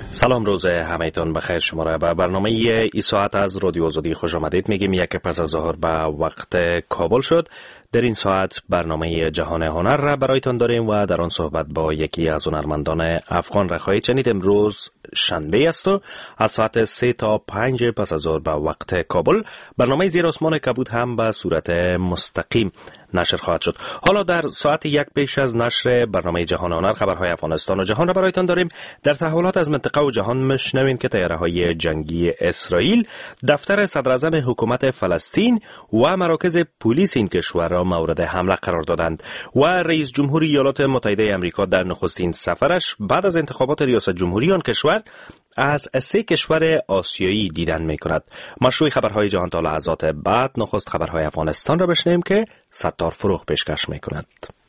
سلام، روز همه‌تان بخیر. شما را به برنامه ای ساعت از رادیو آزادی خوش آمدید میگیم. یک پس از ظهر به وقت کابل شد. در این ساعت برنامه جهان هنر را برایتان داریم و در آن صحبت با یکی از هنرمندان افغان را خواهید شنید. امروز شنبه است و از ساعت 3 تا 5 پس از ظهر به وقت کابل برنامه زیر آسمان کبود هم به صورت مستقیم نشر خواهد شد. حالا در ساعت یک پیش از نشر برنامه جهان هنر خبرهای افغانستان و جهان را برایتان داریم. در تحولات از منطقه و جهان میشنویم که طیاره‌های جنگی اسرائیل دفتر صدراعظم حکومت فلسطین و مراکز پلیس این کشور را مورد حمله قرار دادند و رئیس جمهور ایالات متحده آمریکا در نخستین سفرش بعد از انتخابات ریاست جمهوری آن کشور از 3 کشور آسیایی دیدن می کند. مشروع خبرهای جهان تا لحظات بعد نخست خبرهای افغانستان را بشنویم که ستار فروغ پیشکش می کند.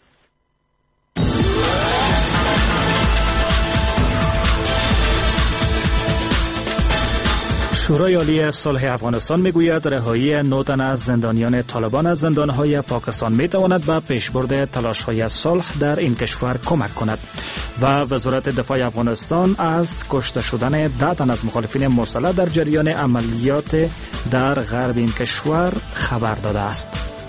شورای عالی صلح افغانستان میگوید رهایی 9 تن از زندانیان طالبان از زندانهای پاکستان میتواند به پیشبرد تلاش‌های صلح در این کشور کمک کند و وزارت دفاع افغانستان از کشته شدن 10 تن از مخالفین مسلح در جریان عملیات در غرب این کشور خبر داده است.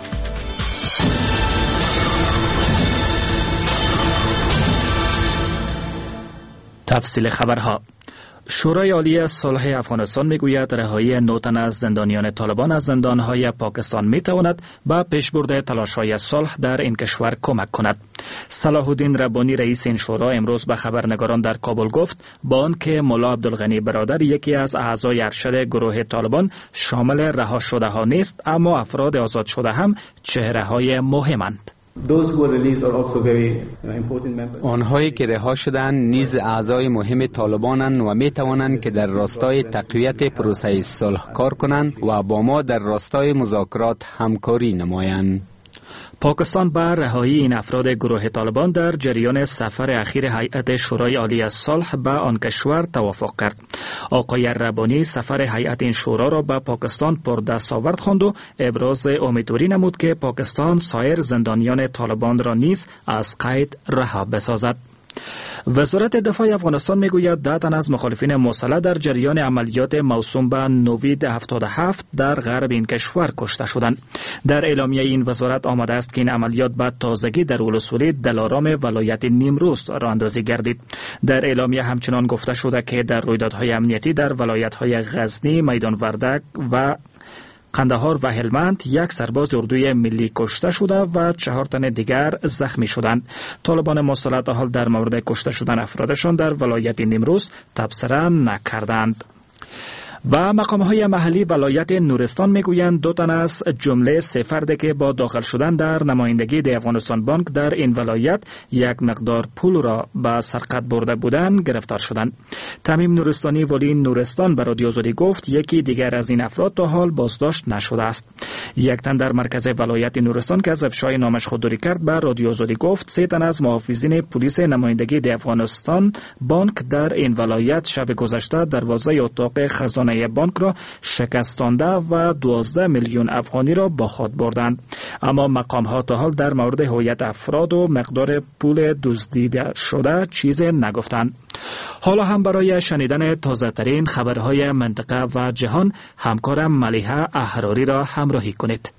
تفصیل خبرها. شورای عالی صلح افغانستان میگوید رهایی 9 تن از زندانیان طالبان از زندانهای پاکستان میتواند به پیشبرد تلاش‌های صلح در این کشور کمک کند. صلاح الدین ربانی رئیس این شورا امروز به خبرنگاران در کابل گفت با آنکه ملا عبدالغنی برادر یکی از اعضای ارشد گروه طالبان شامل رها شده ها نیست، اما افراد آزاد شده هم چهره‌های مهمند. آنهایی که رها شدند نیز اعضای مهم طالبانند و می توانند که در راستای تقویت پروسه صلح کار کنند و با ما در راستای مذاکرات همکاری نمایند. پاکستان بر رهایی این افراد گروه طالبان در جریان سفر اخیر هیئت شورای عالی صلح به آن کشور توافق کرد. آقای ربانی سفر هیئت این شورا را به پاکستان پردستاورد خواند و ابراز امیدواری نمود که پاکستان سایر زندانیان طالبان را نیز از قید رها بسازد. وزارت دفاع افغانستان میگوید 10 تن از مخالفین مسلح در جریان عملیات موسوم به نوید 77 در غرب این کشور کشته شدند. در اعلامیه این وزارت آمده است که این عملیات به تازگی در ولسوالی دلارام ولایت نیمروز راه اندازی گردید. در اعلامیه همچنان گفته شده که در رویدادهای امنیتی در ولایت‌های غزنی، میدان وردک و قندهار و هلمند 1 سرباز اردوی ملی کشته شده و 4 تن دیگر زخمی شدند. طالبان مسلح تا حال در مورد کشته شدن افرادشان در ولایت نیمروز تبصره نکردند. و مقام‌های محلی ولایت نورستان میگویند 2 تن از جمله 3 فرد که با داخل شدن در نمایندگی دی افغانستان بانک در این ولایت یک مقدار پول را به سرقت برده بودند گرفتار شدند. تمیم نورستانی ولی نورستان به رادیو آزادی گفت یکی دیگر از این افراد تا حال بازداشت نشده است. 1 تن در مرکز ولایت نورستان که از افشای نامش خودداری کرد به رادیو آزادی گفت 3 تن از محافظین پلیس نمایندگی دی افغانستان بانک در این ولایت شب گذشته دروازه اتاق خزانه بانک را شکستانده و 12 میلیون افغانی را با خود بردند، اما مقام ها تا حال در مورد هویت افراد و مقدار پول دزدیده شده چیزی نگفتند. حالا هم برای شنیدن تازه ترین خبرهای منطقه و جهان همکارم ملیحه احراری را همراهی کنید.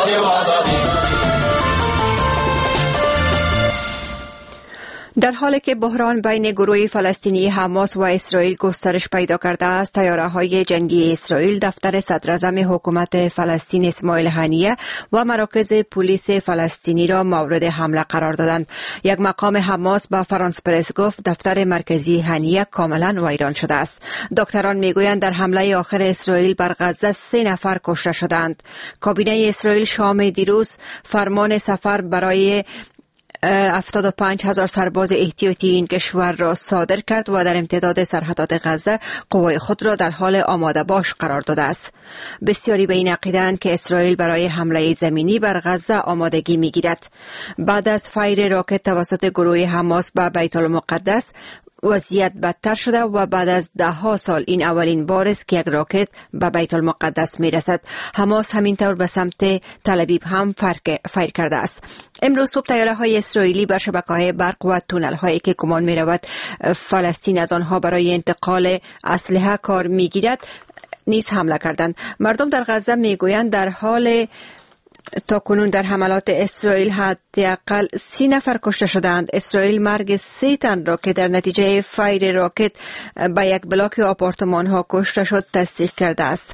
در حالی که بحران بین گروه فلسطینی حماس و اسرائیل گسترش پیدا کرده است، طیاره‌های جنگی اسرائیل دفتر صدراعظم حکومت فلسطین اسماعیل هنیه و مراکز پلیس فلسطینی را مورد حمله قرار دادند. یک مقام حماس با فرانس پرس گفت دفتر مرکزی هنیه کاملا ویران شده است. دکتران میگویند در حمله آخر اسرائیل بر غزه 3 نفر کشته شدند. کابینه اسرائیل شام دیروز فرمان سفر برای 75,000 سرباز احتیاطی این کشور را صادر کرد و در امتداد سرحدات غزه قوای خود را در حال آماده باش قرار داده است. بسیاری به این عقیده‌اند که اسرائیل برای حمله زمینی بر غزه آمادگی می‌گیرد. بعد از فایر راکت توسط گروه حماس به بیت المقدس، وضعیت بدتر شده و بعد از 10 سال این اولین بار است که یک راکت به بیت المقدس می رسد. حماس همینطور به سمت تل ابیب هم فایر کرده است. امروز صبح طیاره های اسرائیلی بر شبکه‌های برق و تونل هایی که گمان می رود فلسطین از آنها برای انتقال اسلحه کار می گیرد نیز حمله کردند. مردم در غزه می گویند در حال تا کنون در حملات اسرائیل حداقل 30 نفر کشته شدند. اسرائیل مرگ 3 تن را که در نتیجه فایر راکت به یک بلاک آپارتمان ها کشته شد تصدیق کرده است.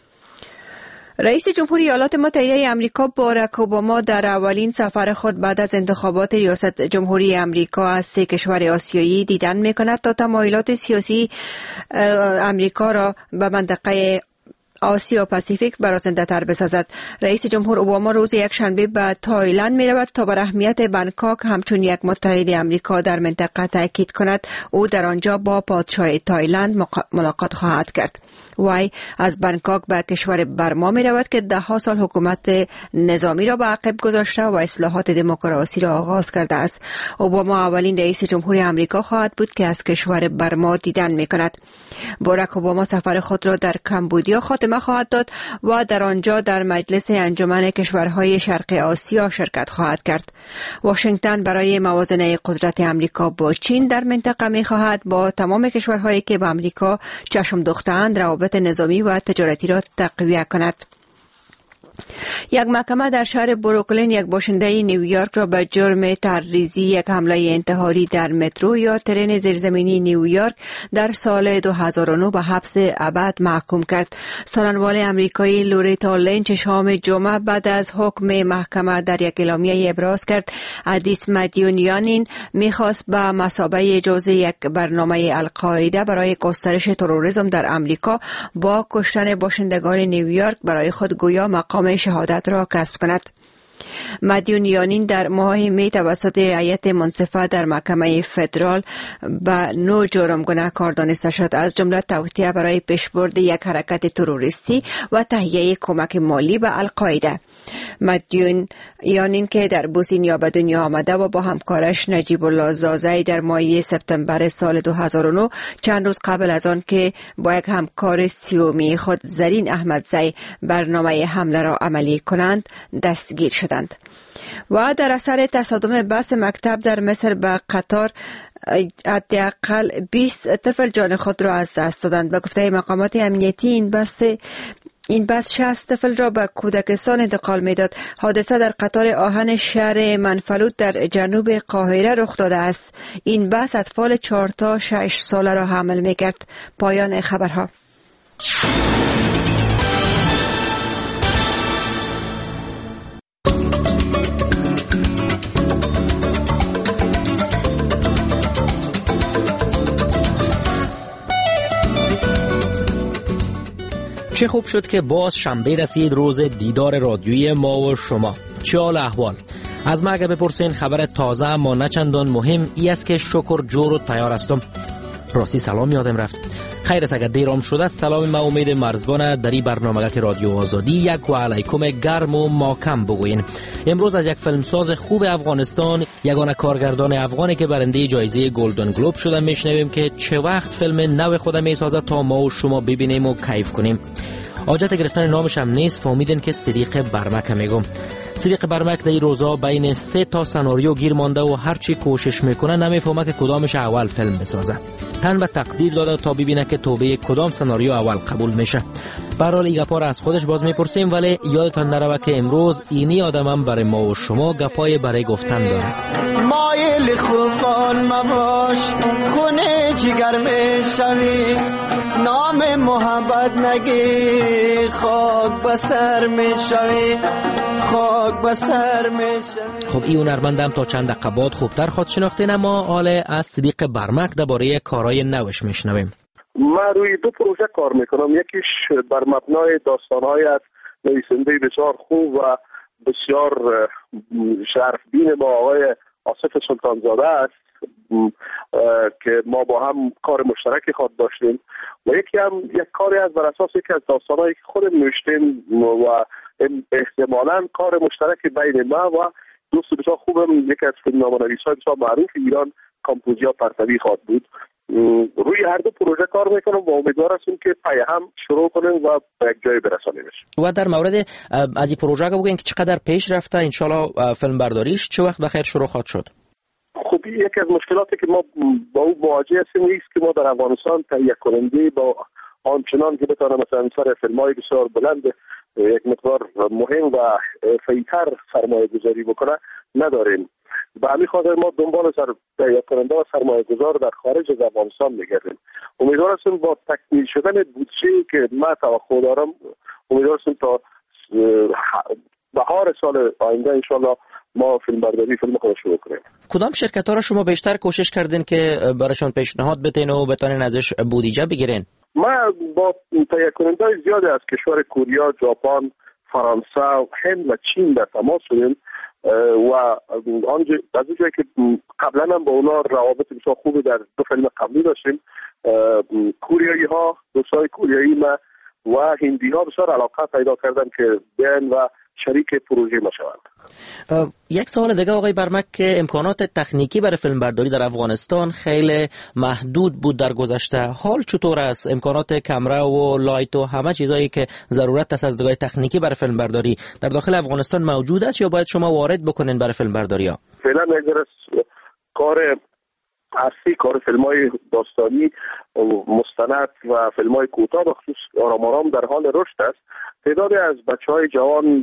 رئیس جمهوری ایالات متحده آمریکا باراک اوباما در اولین سفر خود بعد از انتخابات ریاست جمهوری آمریکا از 3 کشور آسیایی دیدن می‌کند تا تمایلات سیاسی آمریکا را به منطقه آسیا پاسیفیک برازنده‌تر بسازد. رئیس جمهور اوباما روز یکشنبه به تایلند می‌رود تا بر اهمیت بانکوک همچون یک متحد آمریکا در منطقه تاکید کند. او در آنجا با پادشاه تایلند ملاقات خواهد کرد. وی از بانکوک به کشور برما می‌رود که 10 سال حکومت نظامی را به عقب گذاشته و اصلاحات دموکراسی را آغاز کرده است. اوباما اولین رئیس جمهور آمریکا خواهد بود که از کشور برما دیدن می‌کند. باراک اوباما سفر خود را در کمبودیا خاتمه خواهد داد و در آنجا در مجلس انجمن کشورهای شرق آسیا شرکت خواهد کرد. واشنگتن برای موازنه قدرت آمریکا با چین در منطقه می‌خواهد با تمام کشورهایی که به آمریکا چشم دوخته‌اند روابط نظامی و تجارتی را تقویت کند. یک محکمه در شهر بروکلین یک باشنده نیویورک را به جرم تعرضی یک حمله انتحاری در مترو یا ترن زیرزمینی نیویورک در سال 2009 به حبس ابد محکوم کرد. سخنگوی آمریکایی لوریتا لینچ شام جمعه بعد از حکم محکمه در یک اعلامیه ابراز کرد ادیس مدیونیانین می‌خواست به مثابه جزء یک برنامه القاعده برای گسترش تروریسم در آمریکا با کشتن باشندگان نیویورک برای خود گویا مقام شهادت را کسب کند. مدیونیانین در ماه می توسط هیئت منصفه در محکمه فدرال به 9 جرم گناهکار دانسته شد، از جمله توطئه برای پیشبرد یک حرکت تروریستی و تهیه کمک مالی به القاعده. مدیونیانین که در بوسنیا به دنیا آمده و با همکارش نجیب الله زازی در ماه سپتامبر سال 2009 چند روز قبل از آن که با یک همکار سیومی خود زرین احمدزی برنامه حمله را عملی کنند دستگیر شدند. و در اثر تصادم بس مکتب در مصر به قطار حداقل 20 طفل جان خود را از دست دادند. به گفته مقامات امنیتی این بس 60 طفل را به کودکستان انتقال می‌داد. حادثه در قطار آهن شهر منفلوط در جنوب قاهره رخ داده است. این بس اطفال 4 تا 6 ساله را حامل می‌کرد. پایان خبرها. چه خوب شد که باز شنبه رسید، روز دیدار رادیویی ما و شما. چه حال احوال؟ از ما اگر بپرسین خبر تازه اما نه چندان مهم ای است که شکر جور و تیار هستم. راستی سلام یادم رفت. خیر است اگر دیرام شده سلام ما امید مرزبان در این برنامه که رادیو آزادی یک و علیکم گرم و ماکم بگوین. امروز از یک فیلمساز خوب افغانستان، یگانه کارگردان افغانی که برنده جایزه گلدن گلوب شده میشنویم که چه وقت فیلم نو خود میسازه تا ما و شما ببینیم و کیف کنیم. حاجت گرفتن نامش هم نیست، فهمیدن که صدیق برمک میگم. صدیق برمک در این روزا بین 3 تا سناریو گیر مانده و هرچی کوشش میکنه نمیفهمه که کدامش اول فیلم بسازه. تن به تقدیر داده تا ببینه که توبه کدام سناریو اول قبول میشه. به هر حال این گپا را از خودش باز میپرسیم، ولی یادتان نروه که امروز اینی آدمم برای ما و شما گپای برای گفتن داره. مایل خوبان مباش، خونه جگر میشوی، نام محبت نگی، خاک بسر میشوی، خاک بسر میشوی. خب این هنرمندم تا چند دقیقه بعد خوبتر خود شناختین، اما حال از صدیق برمک درباره کارهای نوش میشنویم. من روی 2 پروژه کار میکنم. یکیش بر مبنای داستانهای از نویسنده بسیار خوب و بسیار شرفبین با آقای آصف سلطانزاده است که ما با هم کار مشترکی خود داشتیم، و یکی هم یک کاری از بر اساس یکی از داستانهایی که خودم نوشتیم و احتمالاً کار مشترک بین ما و دوست بسیار خوبم، یکی از فیلمنامه‌نویسان بسیار معروف ایران، کامپوزیا پرتوی خواهد بود. روی هر دو پروژه کار میکنم و امیدوار هستیم که پای هم شروع کنیم و به یک جای برسانیمش. و در مورد از این پروژه بگوین که چقدر پیش رفته، انشالله فیلم برداریش چه وقت بخیر شروع خواهد شد؟ خب یکی از مشکلاتی که ما با او مواجه هستیم نیست که ما در افغانستان تهیه کننده با آنچنان که بتونه مثلا سر فیلم‌های بسیار بلند یک مقدار مهم و فیتر سرمایه گذاری بکنه نداریم. به همین خاطر ما دنبال تهیه کننده و سرمایه گذار در خارج از افغانستان میگردیم. امیدوار هستیم با تکمیل شدن بودجه‌ای که ما توقع دارم، امیدوار هستیم تا بهار سال آینده انشالله ما فیلم برداری فیلم خود شروع کنیم. کدام شرکت‌ها را شما بیشتر کوشش کردین که براشون پیشنهاد بدین و بتونین ازش بودجه بگیرین؟ ما با تهیه کننده‌های زیادی از کشور کره، ژاپن، فرانسه، هند و چین در تماس شدیم و آنجا از اونجایی که قبلا هم با اونا روابط بسیار خوبی در دو فیلم قبلی داشتیم، کوریایی ها، دوستای کوریایی ما و هندی ها بسیار علاقه پیدا کردن که بیان و شریک پروژه ما شوند. یک سوال دیگه آقای برمک، که امکانات تکنیکی برای فیلم برداری در افغانستان خیلی محدود بود در گذشته، حال چطور است؟ امکانات کامرا و لایت و همه چیزایی که ضرورت است از دیگه تکنیکی برای فیلم برداری در داخل افغانستان موجود است یا باید شما وارد بکنین برای فیلم برداری ها؟ فعلا اگر کار اصلی کار فیلم‌های داستانی مستند و فیلم‌های کوتاه به خصوص آرام در حال رشد است. تعدادی از بچه‌های جوان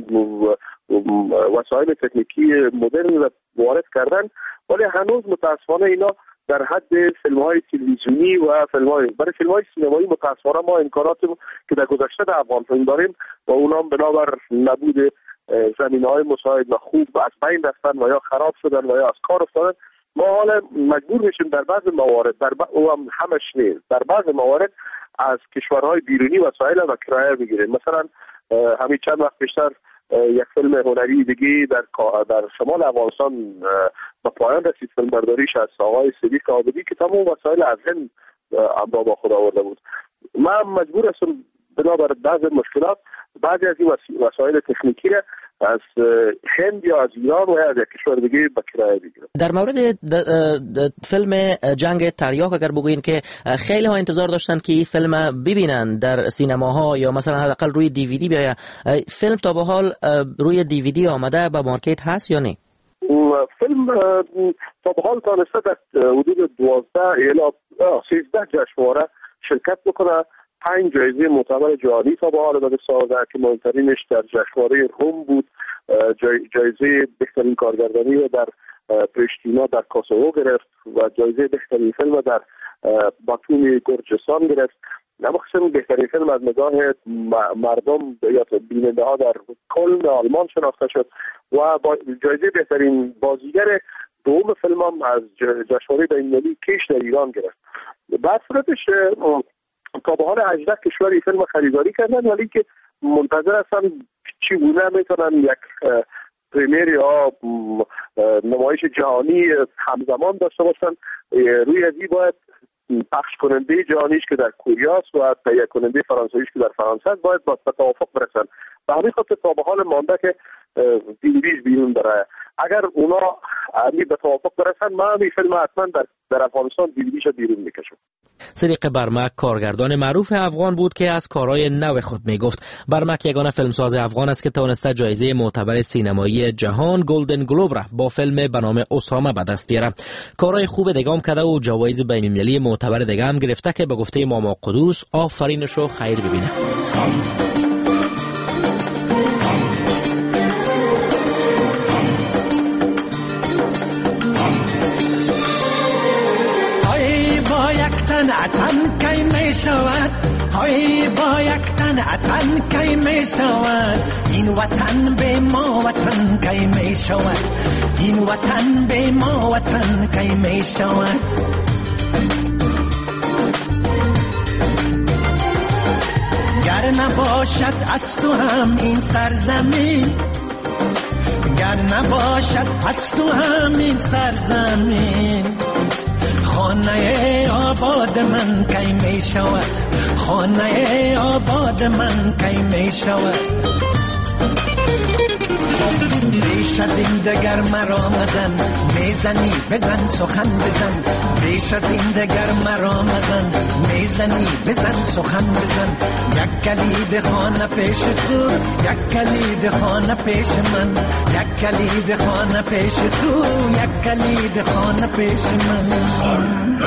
وسایل تکنیکی مدرن وارد کردن، ولی هنوز متأسفانه اینا در حد فیلم‌های تلویزیونی و برای فیلم‌های سینمایی متأسفانه ما امکانات که در گذشته در افغان فیلم داریم و اونام بنابر نبود زمینه‌های مساعد و خوب از بین رفتن و یا خراب شدن و یا از کار افتادن. ما حالا مجبور میشیم در بعض موارد همش نیست، در بعض موارد از کشورهای بیرونی وسایل و کرایه بگیریم. مثلا همین چند وقت پیشتر یک فیلم هنری دیگه در شمال افغانستان به پایان رسید، فیلم برداریش از آقای صدیق عابدی که تمام وسایل از هند با خود آورده بود. من مجبور هستم بنابر بعض مشکلات بعضی از این وسایل تکنیکی از هند یا از ایران و از یک کشور دیگه به کرایه بگیرم. در مورد فیلم جنگ تریاک اگر بگوین که خیلی ها انتظار داشتن که این فیلم ببینن در سینماها یا مثلا حداقل روی دیویدی بیاید، فیلم تا به حال روی دیویدی آمده به مارکت هست یا نه؟ فیلم تا به حال تانسته در حدود 12 الی 13 جشنواره شرکت بکنه. 5 جایزه معتبر جهانی تا به حال داده سازده که مهمترینش در جشنواره روم بود، جایزه بهترین کارگردانی در پرشتینا در کاسوو گرفت و جایزه بهترین فیلم در باتوم گرجستان گرفت. نمی‌خواستم بهترین فیلم از نگاه مردم یا بیننده ها در کل آلمان شناخته شد و با جایزه بهترین بازیگر دوم فیلم هم از جشنواره بین‌المللی کیش در ایران گرفت. بعد صورتش تا به حال 18 کشور این فیلم خریداری کردن، ولی که منتظر هستن چگونه میتونن یک پریمیر یا نمایش جهانی همزمان داشته باشن. روی ازی باید پخش کننده جهانیش که در کره است و تهیه کننده فرانسویش که در فرانسه است باید با توافق برسن. به همین خاطر تا به حال مانده که دیویدیش بیرون بره. اگر اونا به توافق برسن من این فیلم حتما در افغانستان دیویدیش بیرون میکشم. صدیق برمک کارگردان معروف افغان بود که از کارهای نو خود میگفت. برمک یگانه فیلمساز افغان است که توانسته جایزه معتبر سینمایی جهان گلدن گلوب را با فیلم به نام اسامه به دست بیاره. کارهای خوب دیگه هم کرده و جوایز بین‌المللی معتبر دیگه هم گرفته که به گفته ماما قدوس آفرینشو خیر ببینه. اتن کی می شود های با یک تن اتن کی می شود این وطن به ما وطن کی می شود این وطن به ما وطن کی می شود گر نباشد از تو هم این سرزمین گر نباشد از تو هم این سرزمین خانه آباد من کی می شود خانه آباد من کی می شود بیش از این دگر مرا مزن، میزنی بزن سخن بزن. بیش از این دگر مرا مزن، میزنی بزن سخن بزن. یک کلید خانه پیش تو، یک کلید خانه پیش من. یک کلید خانه پیش تو، یک کلید خانه پیش من.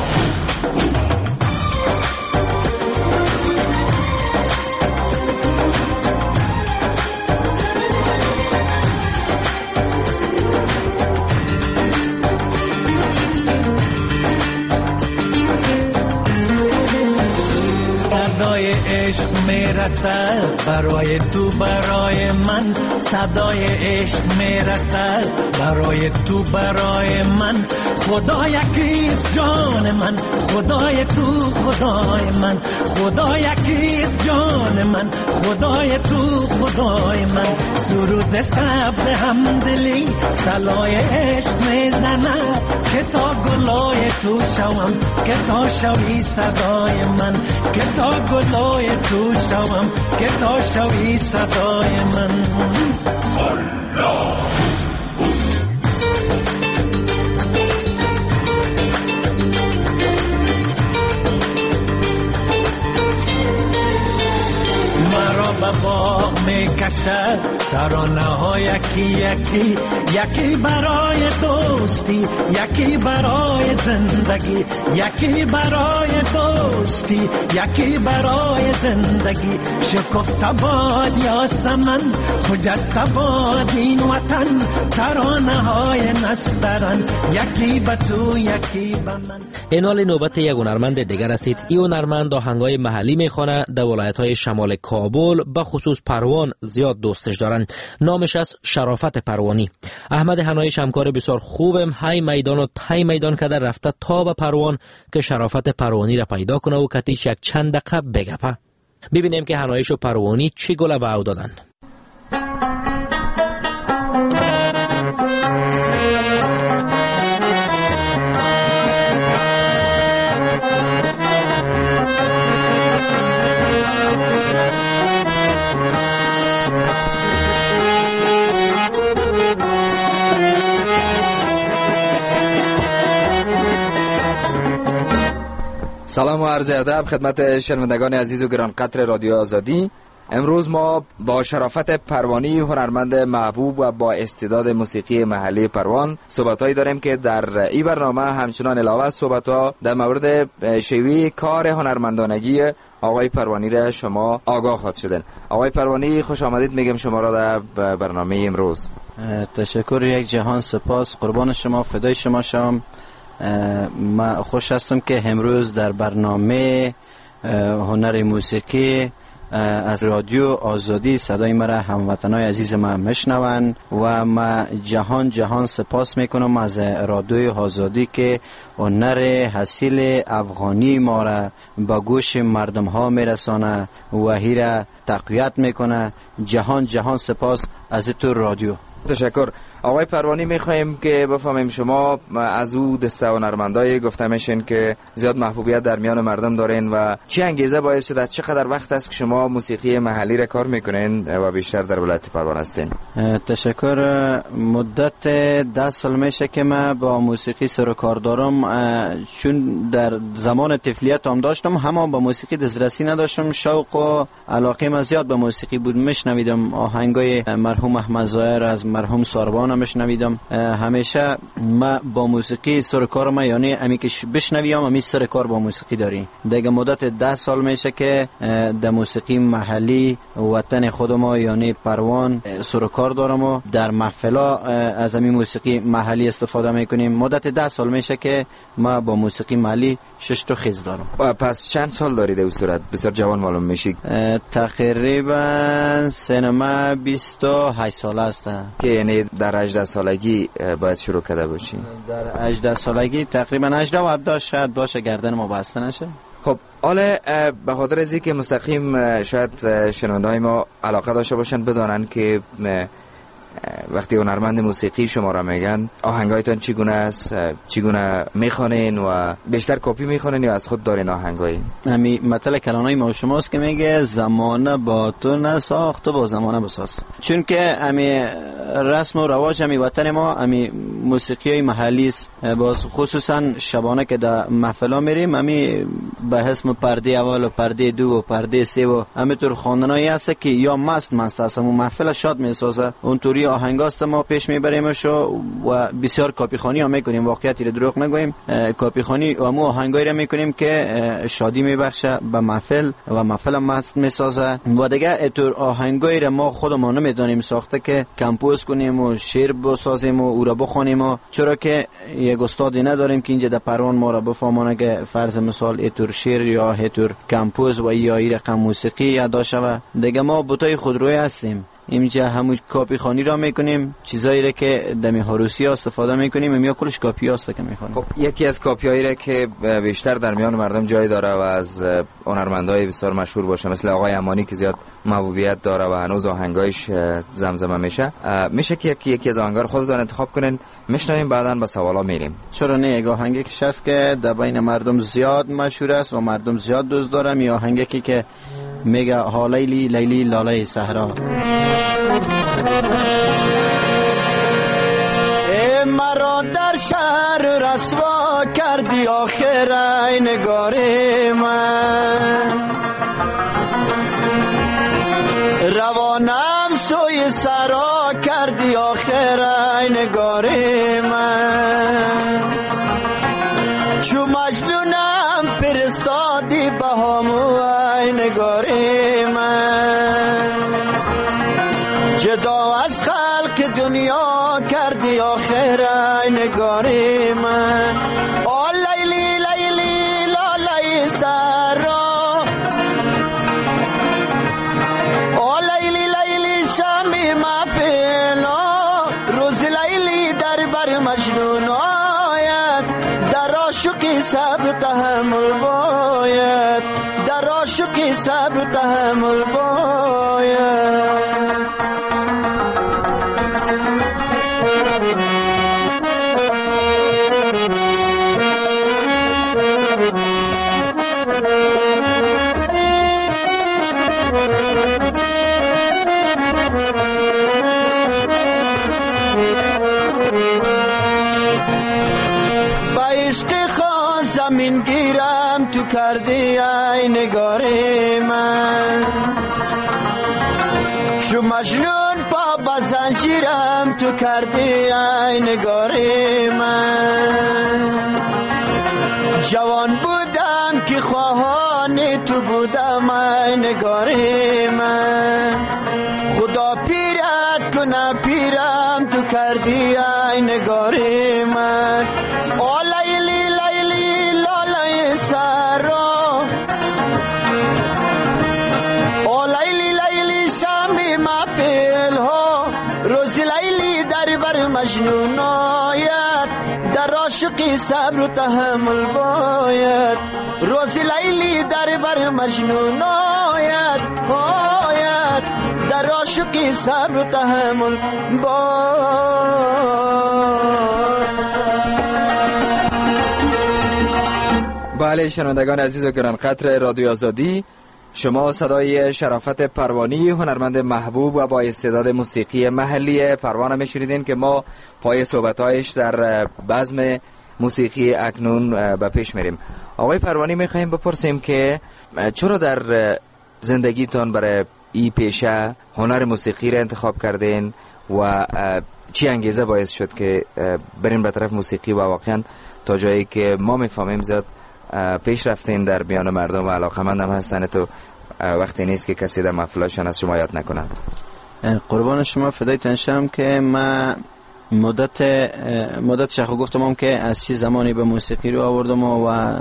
صدای عشق میرسد برای تو برای من. صدای عشق میرسد برای تو برای من. خدا یکیست جان من، خدای تو خدای من. خدا یکیست جان من، خدای تو خدای من. سرود سبز همدلی سلای عشق میزند که تا گلای تو شوم، که تا شوی صدای من. که تا گلای تو شوم، که تا شوی صدای من. مرا به باغ میکشد ترانه ها یکی یکی. یکی برای دوستی، یکی برای زندگی. یکی برای دوستی، یکی برای زندگی. شکفته باد یاسمن، خجسته باد این وطن. ترانه های نسترن، یکی به تو یکی به من. اینال نوبت یک هنرمند دیگر است. این هنرمند آهنگای محلی میخونه. در ولایت‌های شمال کابل به خصوص پروان زیاد دوستش دارن. نامش است شرافت پروانی. احمد حنایی همکار بسیار خوبم های میدان و تای میدان کده رفته تا به پروان که شرافت پروانی را پیدا کنه و کتیش یک چند دقیقه بگپه. ببینیم که حناییش و پروانی چی گله به او دادن. سلام و عرض ادب خدمت شنوندگان عزیز و گرانقدر رادیو آزادی. امروز ما با شرافت پروانی، هنرمند محبوب و با استعداد موسیقی محلی پروان صحبتایی داریم که در این برنامه همچنان علاوه از صحبت‌ها در مورد شیوه کار هنرمندانگی آقای پروانی را شما آگاه خواهد شدن. آقای پروانی خوش آمدید میگم شما را در برنامه امروز. تشکر یک جهان سپاس، قربان شما، فدای شما شم. من خوش هستم که امروز در برنامه هنر موسیقی از رادیو آزادی صدای مرا هموطنای عزیز من میشنون و من جهان سپاس میکنم از رادیو آزادی که هنر اصیل افغانی ما را به گوش مردم ها میرسانه و هیره تقویت میکنه. جهان سپاس از تو رادیو. تشکر. آقای پروانی میخوایم که بفهمیم شما از او دسته هنرمندای گفته میشین که زیاد محبوبیت در میان مردم دارین و چه انگیزه باعث شده، از چقدر وقت است که شما موسیقی محلی را کار میکنین و بیشتر در ولایت پروان هستین؟ تشکر. مدت 10 سال میشه که من با موسیقی سر و کار دارم، چون در زمان طفولیت هم داشتم، اما با موسیقی دسترسی نداشتم. شوق و علاقه من زیاد به موسیقی بود. میشنویدم آهنگای مرحوم احمد ظاهر، از مرحوم ساربان میشنویدم. همیشه ما با موسیقی سر کار ما، یعنی امی که بشنویم امی سر کار با موسیقی داریم. دیگه مدت 10 سال میشه که در موسیقی محلی وطن خود ما یعنی پروان سر کار دارم و در محفلا از امی موسیقی محلی استفاده میکنیم. مدت 10 سال میشه که ما با موسیقی محلی 6 تا خیز دارم. پس چند سال دارید در صورت؟ بسیار جوان معلوم میشید. تقریبا سینما 28 سال است. که یعنی در 18 سالگی باید شروع کرده باشین؟ در 18 سالگی تقریبا 18 و 17 شاید باشه، گردن ما بسته نشه. خب حالا به خاطر از اینکه مستقیم شاید شنونده‌های ما علاقه داشته باشن بدانن که وقتی هنرمند موسیقی شما را میگن آهنگایتان چگونه است، چگونه میخوانین و بیشتر کپی میخوانین یا از خود دارین آهنگایی؟ امی مطلع کلانای ما شماست که میگه زمانه با تو نساخت با زمانه بساز، چون که امی رسم و رواج امی وطن ما امی موسیقی های محلی است. باز خصوصا شبانه که در محفلا میریم امی به اسم پرده اول و پرده دو و پرده سه و همینطور خواندنایی هست که یا مست هست و محفل شاد میسازه، اونطوری آهنگاست ما پیش میبریمش و بسیار کاپی خانی هم میکنیم. واقعیتی رو دروغ نگوییم، کاپی خانی و مو آهنگایی رو میکنیم که شادی میبخشه به محفل و محفل مست میسازه و دیگه اینطور آهنگایی رو ما خودمون نمیدونیم ساخته که کمپوز کنیم و شعر بسازیم و او را بخونیم و چرا که یک استادی نداریم که اینجا در پروان ما را بفهمونه که فرض مثال اینطور شعر یا اینطور کمپوز و یا این رقم موسیقی ادا شوه. دیگه ما بوتای خودروی هستیم، اینجا همون کاپی خانی را میکنیم، چیزایی را که دمی هاروسی استفاده میکنیم یا کلش کاپی هست که میخوانیم. خب یکی از کاپی هایی را که بیشتر در میان مردم جای داره و از هنرمندای بسیار مشهور باشه مثل آقای امانی که زیاد محبوبیت داره و هنوز آهنگایش زمزمه میشه که یکی از آهنگا رو خودتون انتخاب کنین میشنویم بعداً به سوالا میریم. چرا نه؟ یک آهنگی که هست که در بین مردم زیاد مشهور است و مردم زیاد دوست دارم، یا آهنگی که میگه ها لیلی لیلی لاله صحرا. ای مرا در شهر رسوا کردی آخر ای نگار من، روانم سوی سرا کردی آخر ای نگار من، چو مجنونم فرستادی بهامو ای نگار من، جدا از خلق دنیا کردی آخر ای نگار من. آ لیلی لیلی لاله سرا، آ لیلی لیلی شامی محفلا، روز لیلی در بر مجنون آید، در عاشقی صبر تحمل باید، در عاشقی صبر تحمل باید. زمین گیرم تو کردی ای نگار من، شو مجنون پا بزنجیرم تو کردی ای نگار من، جوان بودم که خواهان تو بودم ای نگار من، خدا پیرت کنه پیرم تو کردی ای نگار من. مجنون آید، در عاشقی صبر و تحمل باید، روز لیلی در بر مجنون آید، آید در عاشقی صبر و تحمل باید. بله شنوندگان عزیز و گرانقدر رادیو آزادی، شما صدای شرافت پروانی هنرمند محبوب و با استعداد موسیقی محلی پروان میشنیدین که ما پای صحبتایش در بزم موسیقی اکنون به پیش میریم. آقای پروانی میخوایم بپرسیم که چرا در زندگیتان برای این پیشه هنر موسیقی را انتخاب کردین و چی انگیزه باعث شد که برین به طرف موسیقی و واقعا تا جایی که ما میفهمیم زیاد پیش رفتین در میان مردم و علاقمند هم هستن، تو وقتی نیست که کسی در محفلاشان از شما یاد نکنن. قربان شما فدای تنشم که من مدت شخو گفتم هم که از چی زمانی به موسیقی رو آوردم و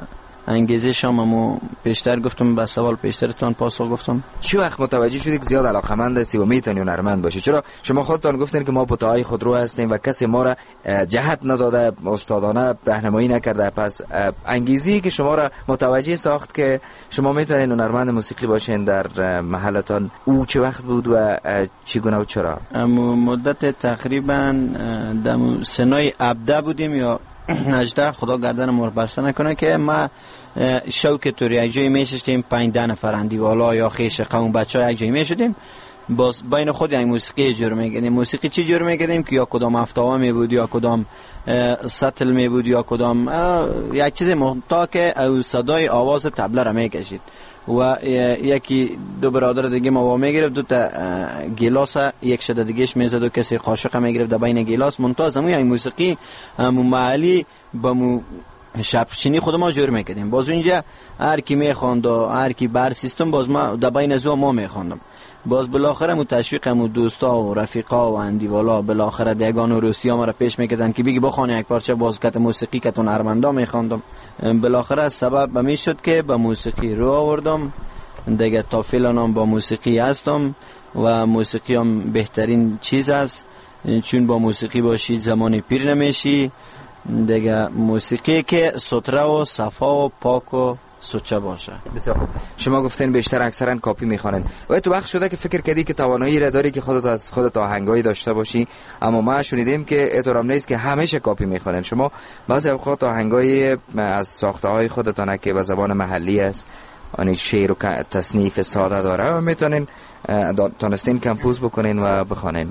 انگیزه شاممو پیشتر گفتم، به سوال پیشترتون پاسخ گفتم. چی وقت متوجه شدید که زیاد علاقمند هستی و میتونی هنرمند باشی؟ چرا شما خودتان گفتین که ما پتاهای خودرو هستیم و کسی ما را جهت نداده، استادانه راهنمایی نکرده، پس انگیزی که شما را متوجه ساخت که شما میتونین هنرمند موسیقی باشین در محلتان او چه وقت بود و چگونه و چرا؟ مدت تقریبا دم سنای 17 بودیم یا 18، خدا گردن ما رو بسته نکنه، که ما شوک توری یک جایی میشستیم 5 نفر اندیوالا یا خیش قوم بچه ها یک جایی میشدیم، باز بین خود یک موسیقی جور میگردیم. موسیقی چی جور میگردیم که یا کدام افتاوه می بود یا کدام سطل می بود یا کدام یک چیز محتا که او صدای آواز تبله را میکشید و یکی دو برادر دیگه ما میگرفت، دو تا گیلاس یک شده دیگهش میزد و کسی قاشق میگرفت در بین گیلاس منتاز همون یک موسیقی محلی با شبچینی خود ما جور میکردیم. باز اینجا هر کی میخواند و هر کی بر سیستم باز ما در بین زو ما میخواندم. باز بالاخره مو تشویق مو دوستا و رفیقا و اندیوالا بالاخره دیگان و روسیا ما را پیش میکردن که بگی بخوان یک پارچه، باز کت موسیقی کتون هنرمندا میخواندم. بالاخره سبب به می شد که به موسیقی رو آوردم دیگه. تا فعلا با موسیقی هستم و موسیقی هم بهترین چیز است، چون با موسیقی باشی زمان پیر نمیشی دیگه. موسیقی که ستره و صفا و پاک و سوچه باشه. بسیار خوب. شما گفتین بیشتر اکثرا کاپی میخوانن و تو وقت شده که فکر کردی که توانایی را داری که خودت از خودت آهنگایی داشته باشی، اما ما شنیدیم که احترام نیست که همیشه کاپی میخوانن. شما بعضی اوقات آهنگایی از ساخته های خودتان که به زبان محلی است، یعنی شعر و تصنیف ساده داره و میتونین تونستین کمپوز بکنین و بخوانین.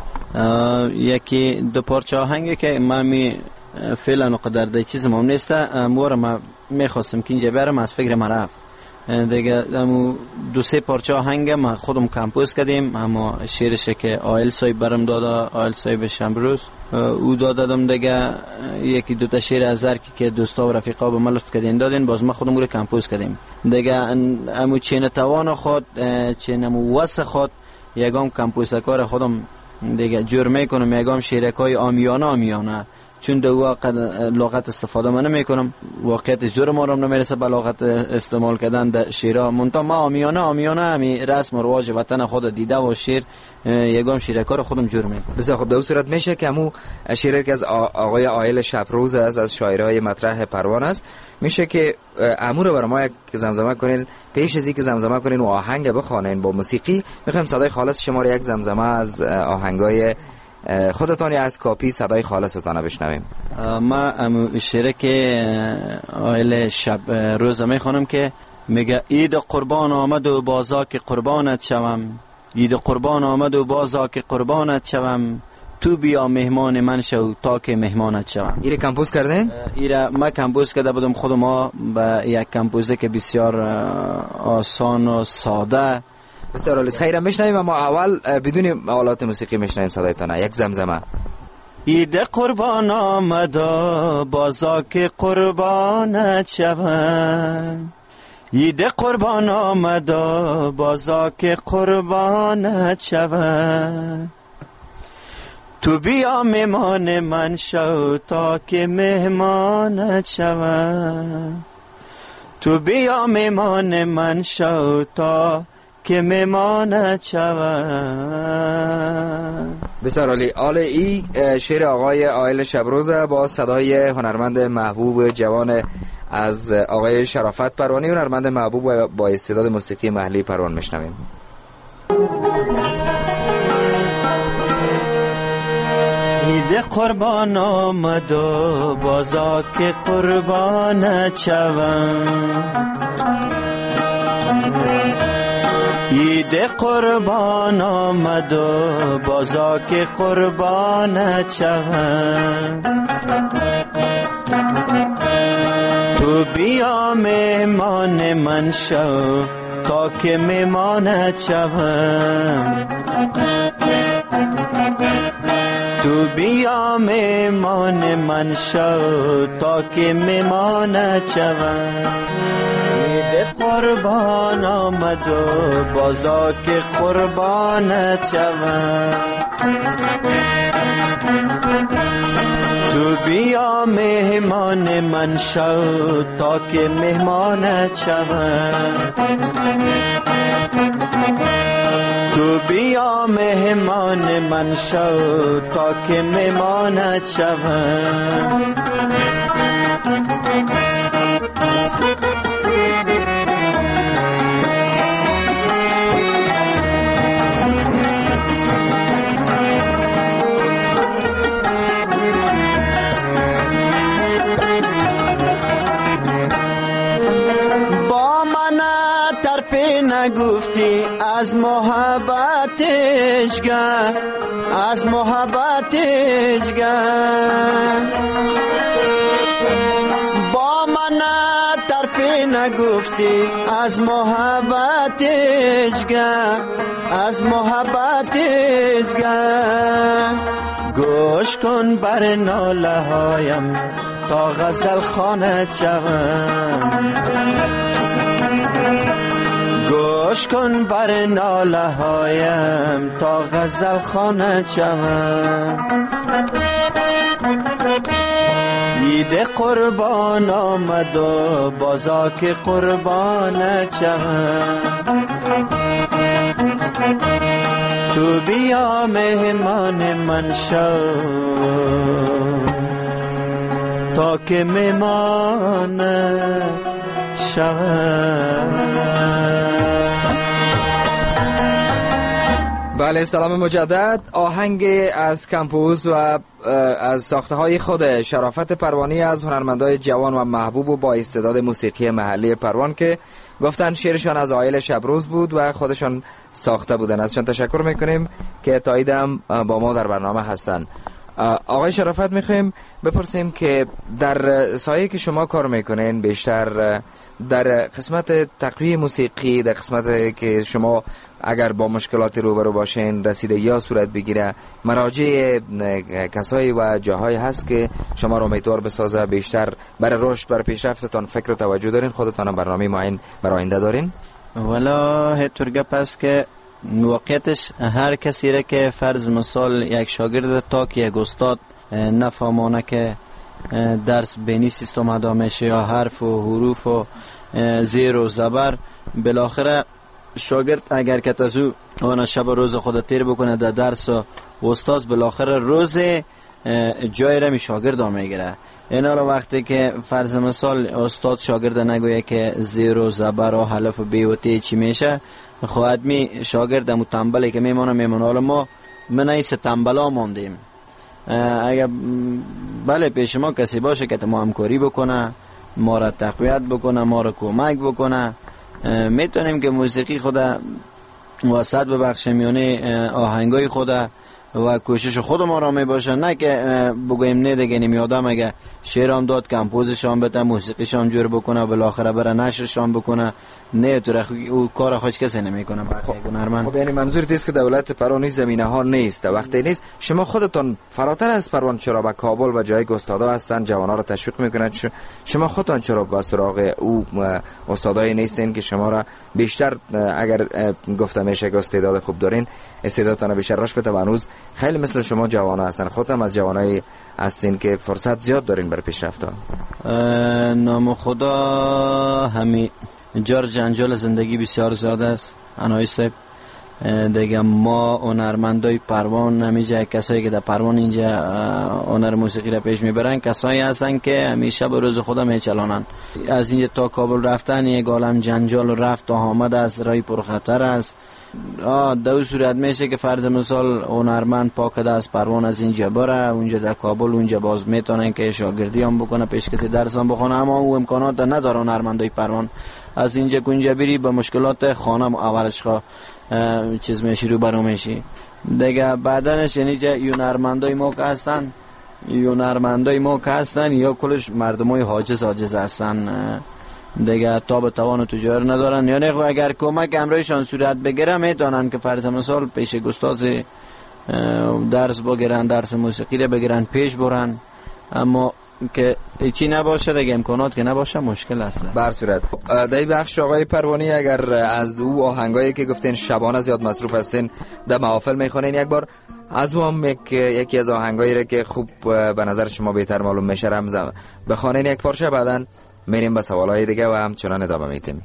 یکی دو پارچه آهنگی که من فعلا قدر ده چیز مهم نیسته، ما میخواستم که اینجا برم از فکر ما رفت دیگه. دو سه پارچه آهنگ ما خودم کمپوز کردیم، اما شعرش که آیل صاحب برم داده، آیل صاحب شمروز او دادم دیگه. یکی دو تا شعر از هر که دوستا و رفیقا به ملفت کردین دادین، باز ما خودم رو کمپوز کردیم دیگه. امو چین توان خود چین امو وس خود یگام کمپوزکار خودم دیگه جور میکنم، یگام شعرکای آمیانه چون دو لغت استفاده من نمی کنم، واقعیت زور ما رو نمیرسه به لغت استعمال کردن در شیرها. منتها ما آمیانه همی رسم و رواج وطن خود دیده و شیر یگام شیرکار خودم جور میکنم. بسیار خوب. در صورت میشه که همون شعری که از آقای آیل شبروز از شاعرای مطرح پروان است، میشه که امو رو برای ما یک زمزمه کنین. پیش از اینکه زمزمه کنین و آهنگ بخوانین با موسیقی، میخوایم صدای خالص شما رو یک زمزمه از آهنگای خودتان یا از کاپی صدای خالصتان بشنویم. ما شعر که آیل شب روز میخوانم که میگه عید قربان آمد و بازا که قربانت شوم، عید قربان آمد و بازا که قربانت شوم، تو بیا مهمان من شو تا که مهمانت شوم. ایره کمپوز کردین؟ ایره ما کمپوز کرده بودم خودم با یک کمپوزه که بسیار آسان و ساده. بسیار عالی. خیرم میشنویم، اما اول بدون آلات موسیقی میشنویم صدایتان. یک زمزمه. عید قربان آمد بازا که قربانت شوم، عید قربان آمد بازا که قربانت شوم، تو بیا مهمان من شو تا که مهمانت شوم، تو بیا مهمان من شو تا که مهمانت شوم. بسیار عالی. ای شعر آقای آیل شبروز با صدای هنرمند محبوب جوان از آقای شرافت پروانی، هنرمند محبوب و با استعداد موسیقی محلی پروان میشنویم. عید قربان آمد و بازا که قربانت شوم، عید قربان آمد و بازا که قربانت شوم، تو بیا مهمان من شو تا که مهمانت شوم، تو بیا مهمان من شو تا که مهمانت شوم، عید قربان آمد و بازا که قربانت شوم، تو بیا مهمان من شو تا که مهمانت شوم. تو بیا مهمان من شو تا که مهمانت شوم. گفتی از محبتش گر، از محبتش گر با من طرفی نگفتی از محبتش گر، از محبتش گر. گوش کن بر ناله هایم تا غزل خانت شوم. گوش کن بر ناله هایم تا غزل خانت شوم. دیده قربان آمد و بازا که قربانت شوم. تو بیا مهمان من شو تا که مهمانت شوم. بله، سلام مجدد. آهنگ از کمپوز و از ساخته های خود شرافت پروانی از هنرمندای جوان و محبوب و با استعداد موسیقی محلی پروان که گفتن شعرشان از آیل شبروز بود و خودشان ساخته بودن. ازشان تشکر میکنیم که تاییدم با ما در برنامه هستن. آقای شرافت میخوایم بپرسیم که در سایه که شما کار میکنین، بیشتر در قسمت تقویه موسیقی، در قسمت که شما اگر با مشکلات روبرو باشین رسیده یا صورت بگیره، مراجع کسایی و جاهایی هست که شما رو امیدوار بسازه بیشتر برای رشد، برای پیشرفتتان فکر و توجه دارین؟ خودتان برنامه معین برای آینده دارین؟ والا هیتور گپ است که واقعیتش هر کسی را که فرض مثال یک شاگرد تا که یک استاد نفهمانه که درس بینی سیستم ادا میشه یا حرف و حروف و زیر و زبر، بالاخره شاگرد اگر که از او آن شب روز خود تیر بکنه در درس و استاد بالاخره روز جای را می شاگرد ها میگیره. اینا رو وقتی که فرض مثال استاد شاگرد نگویه که زیر و زبر و حلف و بی و تی چی میشه، خب آدمی شاگرد همون تنبلی که میمونه. حالا ما من ایسه تنبلا موندیم. اگر بله پیش ما کسی باشه که ما همکاری بکنه، ما را تقویت بکنه، ما را کمک بکنه، میتونیم که موسیقی خود وسط ببخشه میونه آهنگای خود و کوشش خود ما را می باشه. نه که بگویم نه دیگه نمیادم اگه شعرام داد کمپوزشان بده، موسیقیشان جور بکنه، بالاخره برای نشرشان بکنه، نه تو او کار خودش کسی نمیکنه. خب یعنی منظورت است که دولت پروان زمینه ها نیست، وقتی نیست شما خودتون فراتر از پروان چرا به کابل و جای استادا هستن جوانا رو تشویق میکنن؟ شما خودتون چرا به سراغ او استادای نیستین که شما را بیشتر اگر گفته میشه که استعداد خوب دارین، استعدادتون بیشتر رشد بده؟ هنوز خیلی مثل شما جوانا هستن، خودم از جوانای هستین که فرصت زیاد دارین برای پیشرفت. نام خدا همین جار جنجال زندگی بسیار زیاد است. انایی صاحب دیگه ما هنرمندای پروان همیشه کسایی که در پروان اینجا هنر موسیقی را پیش میبرن کسایی هستن که همیشه به روز خدا میچلانن. از اینجا تا کابل رفتن یک عالم جنجال و رفت و آمد است، رای پرخطر است. دو صورت میشه که فرض مثال هنرمند پاکده از پروان از اینجا بره اونجا در کابل، اونجا باز میتونن که شاگردی هم بکنه، پیش کسی درس هم بخونه، اما او امکانات نداره. هنرمندای پروان از اینجا کنجا بری به مشکلات خانه اولش خواه چیز میشی رو برو میشی دیگه. بعدنش یعنی جا هنرمندای ما که هستن، هنرمندای ما که هستن یا کلش مردمای حاجز هستن دیگه، تا به توان تجار ندارن. یعنی اگر کمک امرایشان صورت بگیره میتونن که فرض مثال پیش استاد درس بگیرن، درس موسیقی رو بگیرن، پیش برن. اما که چی نباشه دیگه، امکانات که نباشه مشکل است. بر صورت دای بخش آقای پروانی، اگر از او آهنگایی که گفتین شبانه زیاد مصروف هستین در محافل میخونین یک بار از هم یکی از آهنگایی را که خوب به نظر شما بهتر معلوم میشه رمزم بخوانین یک پارچه، بعداً میریم به سوالهای دیگه و همچنان ادامه میدیم.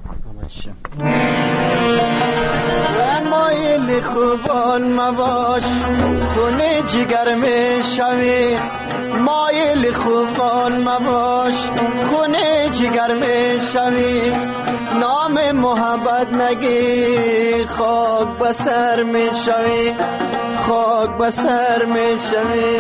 مایل خوبان مباش خونه جگر میشوی، مایل خوبان مباش خونه جگر میشوی، نام محبت نگی خاک بسر میشوی، خاک بسر میشوی.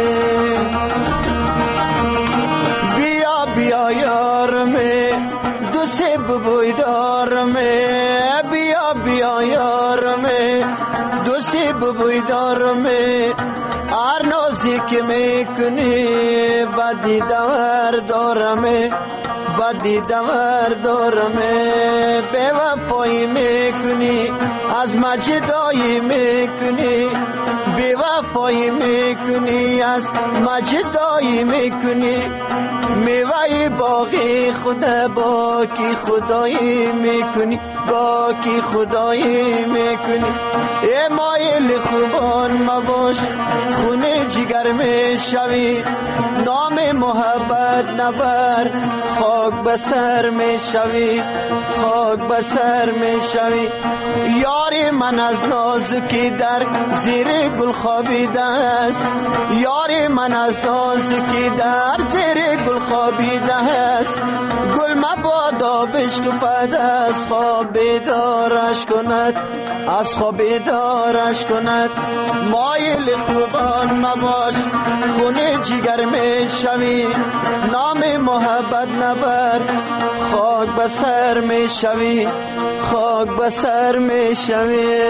بیا بیا یار می دو سه ببویدار می، بیا بیا یار می دو سه ببویدار می، هر نازی که میکنی بدی دور دارمی، بدی دور دارمی، به وفایی میکنی از مجدایی میکنی، به وفایی میکنی از مجدایی میکنی، میوه باقی خدا با کی خدایی میکنی، با کی خدایی میکنی. ای مایل خوبان مباش خونه جگر میشوی، نام محبت نبر خاک بسر میشوی، خاک بسر میشوی. یاری من از نازکی در زیر گل خوابیده است، یاری من از نازکی در زیر گل خوابیده است، گل مبادا بشکفد از خواب بیدارش کند، از خواب بیدارش کند. مایل خوبان مباش خونه جگر میشوی، نام محبت نبر خاک بسر میشوی، خاک بسر میشوی.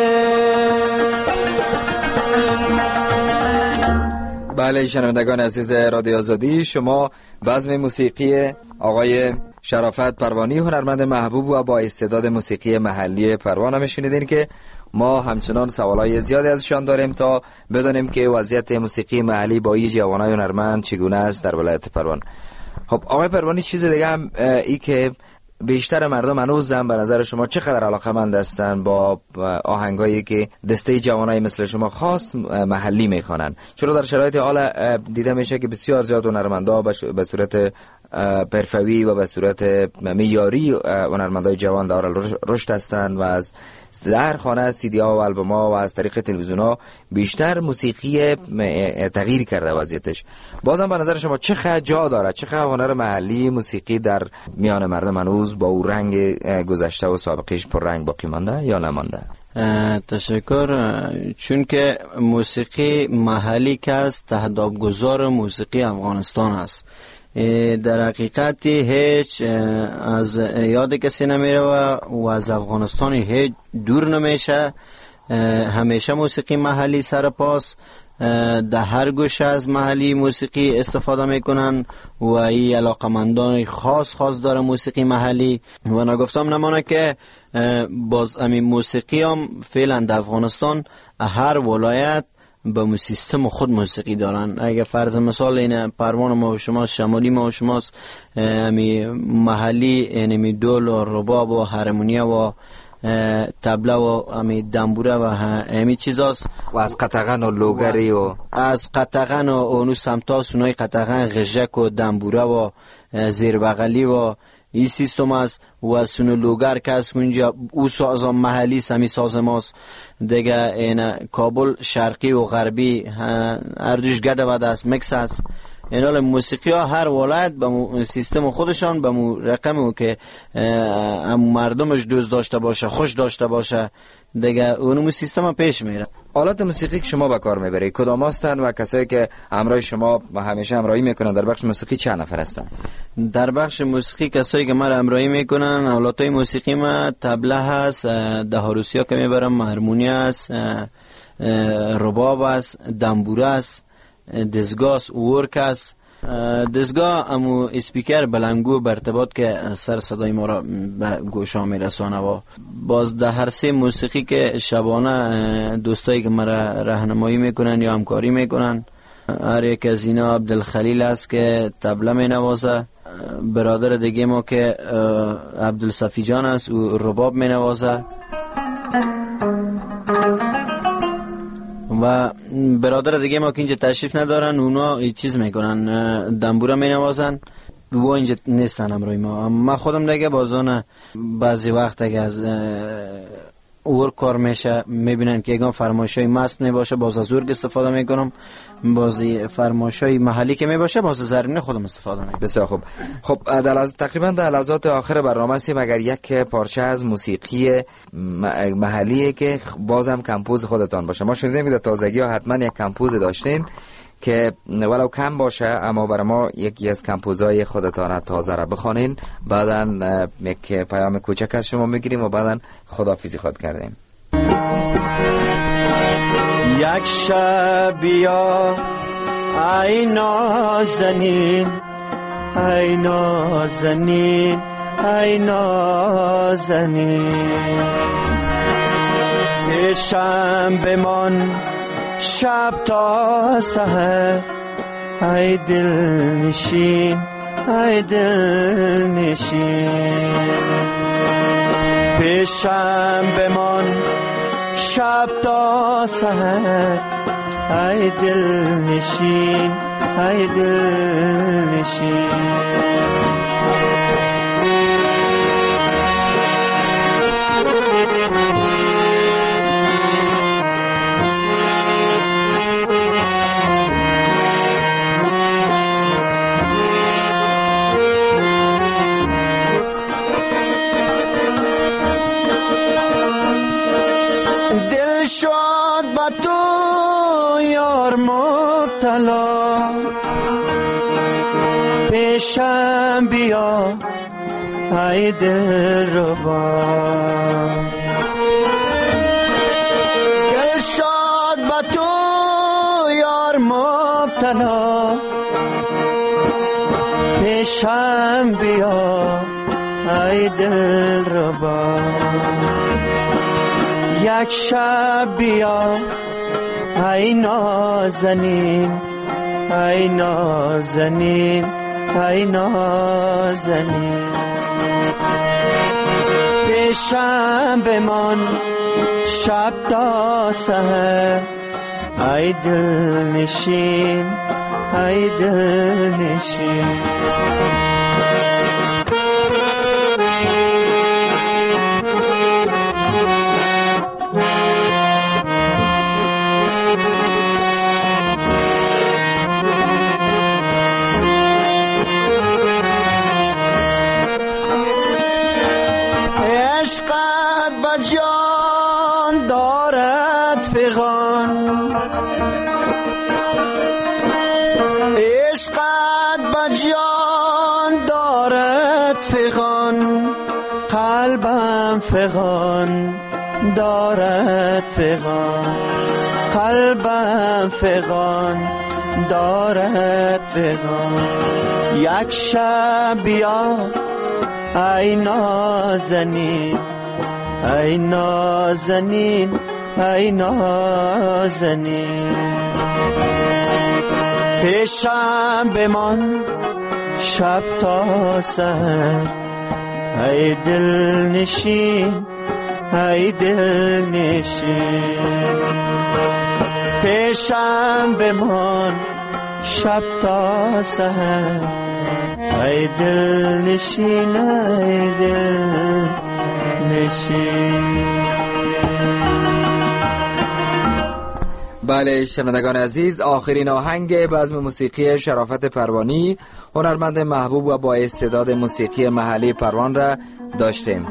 بله شنوندگان عزیز رادیو آزادی، شما بزم موسیقی آقای شرافت پروانی هنرمند محبوب و با استعداد موسیقی محلی پروان میشنیدین که ما همچنان سوالای زیادی ازشان داریم تا بدونیم که وضعیت موسیقی محلی با این جوانای هنرمند چگونه است در ولایت پروان. خب آقای پروانی، چیز دیگه هم ای که بیشتر مردم هنوزم به نظر شما چقدر علاقه‌مند هستن با آهنگایی که دسته جوانای مثل شما خاص محلی میخوانن؟ چرا در شرایط حال دیده میشه که بسیار زیاد هنرمندا به صورت پرفوی و به صورت معیاری هنرمندای جوان دارال رشد هستند و از در خانه CD ها و آلبوم ها و از طریق تلویزیون ها بیشتر موسیقی تغییر کرده وضعیتش. بازم به نظر شما چقدر جا داره، چقدر هنر محلی موسیقی در میان مردم هنوز با او رنگ گذشته و سابقش پر رنگ باقی مانده یا نمانده؟ تشکر. چون که موسیقی محلی که است تهدابگذار موسیقی افغانستان است. در حقیقت هیچ از یاد کسی نمیره و از افغانستان هیچ دور نمیشه. همیشه موسیقی محلی سر پاس، در هر گوشه از محلی موسیقی استفاده میکنن و این علاقمندان خاص داره موسیقی محلی. و نگفتم نمانه که باز همین موسیقی هم فعلا در افغانستان هر ولایت به سیستم خود موسیقی دارن. اگر فرض مثال این پروان ما و شماست، شمالی ما و شماست، همی محلی یعنی دول و رباب و هارمونیا و طبله و همی دنبوره و همی چیزاست. و از قطغن و لوگری و از قطغن و اونو سمتا سونای قطغن غژک و دنبوره و زیربغلی و این سیستم است. و سونو لوگر که از اونجا او ساز محلی سمی ساز ماست دیگه. این کابل شرقی و غربی هر دوش گرده و دست مکس است. این حال موسیقی ها هر ولایت به سیستم خودشان به رقم که مردمش دوست داشته باشه، خوش داشته باشه دیگه اونمو سیستم پیش میره. آلات موسیقی که شما به کار میبرید کدام هستن و کسایی که همراه شما و همیشه همراهی میکنن در بخش موسیقی چند نفر هستن؟ در بخش موسیقی کسایی که من همراهی میکنن آلاتای موسیقی ما طبله هست، دهاروسیا که میبرم، هارمونی است، رباب است، دنبوره است، دستگاه است، ورک است. دستگاه امو اسپیکر بلنگو برتباط که سر صدای ما را به گوشا میرسانه. و باز در هر سه موسیقی که شبانه دوستایی که مرا راهنمایی میکنن یا همکاری میکنن، هر یک از اینا عبدالخلیل است که طبله می نوازه، برادر دیگه ما که عبدالصفی جان است و رباب می نوازه. و برادر دیگه ما که اینجا تشریف ندارن، اونا این چیز میکنن، دنبورا مینوازن و اینجا نیستن امروی ما خودم دیگه بازانه بعضی وقت اگه از اور کار میشه میبینن که یکان فرمایشای مست نباشه باز از ورگ استفاده میکنم، بازی فرمایشای محلی که میباشه باز زرینه خودم استفاده میکنم. بسیار خوب. خب تقریبا در لحظات آخر برنامه هستیم. اگر یک پارچه از موسیقی محلیه که بازم کمپوز خودتان باشه. ما شنیدیم که در تازگی ها حتما یک کمپوز داشتین که ولو کم باشه اما برای ما یکی از کمپوزهای خودتان تازه را بخوانین، بعداً یک پیام کوچک از شما میگیریم و بعداً خداحافظی خود کردیم. یک شب بیا ای نازنین، ای نازنین، ای نازنین، پیشم بمان شب تا سحر، ای دل نشین، ای دل نشین، پیشم بمان شب تا سحر، ای دل نشین، ای دل نشین. پیشم بیا ای دل ربا، دل شاد با تو یار مبتلا، پیشم بیا ای دل ربا، یک شب بیا ای نازنین، ای نازنین، ای نازنین، پیشم بمان شب تا سحر، ای دل نشین، ای دل نشین. جان دارد فغان، عشقت با جان دارد فغان، قلبم فغان دارد فغان، قلبم فغان دارد فغان، یک شب بیا ای نازنین، ای نازنین، ای نازنین، پیشم بمان شب تا سحر، ای دل نشین، ای دل نشین، پیشم بمان شب تا سحر، ای دل نشین، ای دل نشین. بله شنوندگان عزیز، آخرین آهنگ بزم موسیقی شرافت پروانی، هنرمند محبوب و با استعداد موسیقی محلی پروان را داشتیم.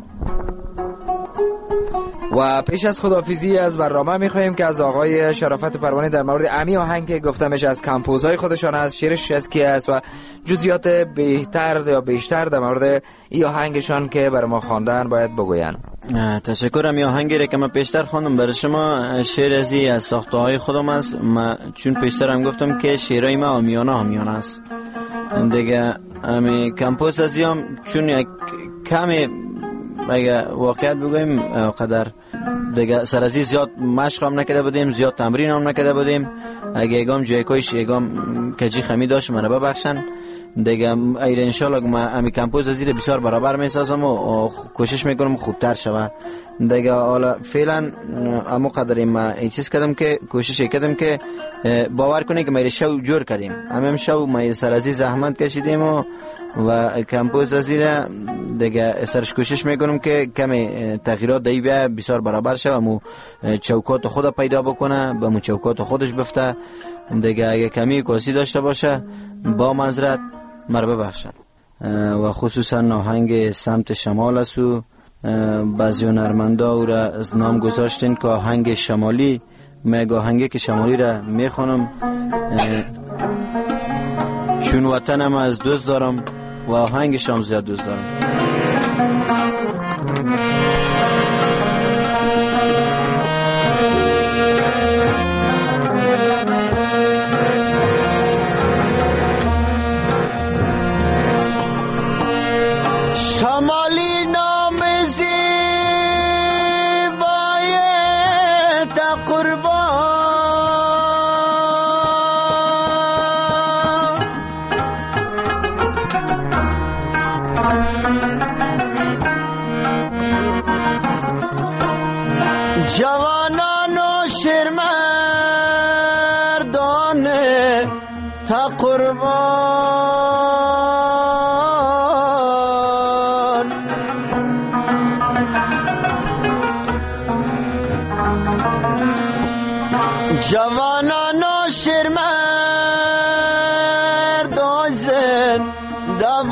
و پیش از خداحافظی از برنامه می‌خواهیم که از آقای شرافت پروانی در مورد امی آهنگ که گفتمش از کمپوزهای خودشان است، شعرش از کی است و جزئیات بهتر یا بیشتر در مورد این آهنگشان که بر ما خواندن باید بگوین. تشکرم. این آهنگی را که من پیشتر خواندم برای شما شعر از ساخته‌های خودم است. چون پیشتر هم گفتم که شعرهای ما آمیانه است دیگه. امی کمپوز ازیم چون یک کمی اگه واقعیت بگویم قدر دیگه سر ازی زیاد مشق هم نکرده بودیم، زیاد تمرین هم نکرده بودیم. اگه اگام جایکایش اگام کجی خمی داشت منو ببخشن، دیگه ایر انشالله ما امی کمپوز زیر بسیار برابر میسازم و کوشش میکنم خوبتر شوه. دیگه حالا فعلا اما قدری ما این چیز کردم که کوشش کردم که باور کنه که ما شو جور کردیم. همین شو ما سر از زحمت کشیدیم و کمپوز زیر دیگه سرش کوشش میکنم که کمی تغییرات دی بیا بسیار برابر شه و چوکات خود پیدا بکنه، به چوکات خودش بفته. دیگه اگه کمی کاسی داشته باشه با معذرت مربه بخشن. و خصوصا آهنگ سمت شمال است و بعضی هنرمندا او را نام گذاشتین که آهنگ شمالی. من آهنگی که شمالی را میخوانم چون وطنم از دوست دارم و آهنگش هم زیاد دوست دارم. شمالی نام زیبای تا قربان، جوانان و شیرمردان تا قربان، جوانان و شیرمردان زنده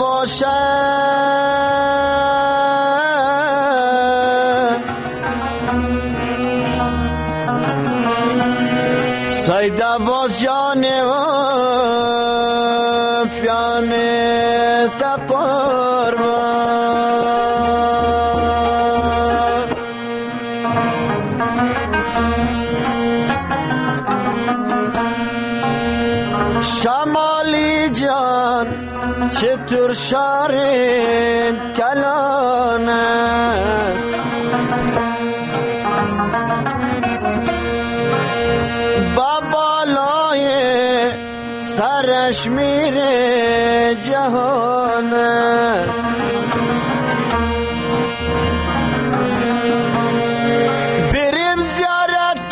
باشند. سایده باز جان افیان تا قربان، شمالی جان چطور شارین کلان است، با بالای سرش میره جهان است. بریم زیارت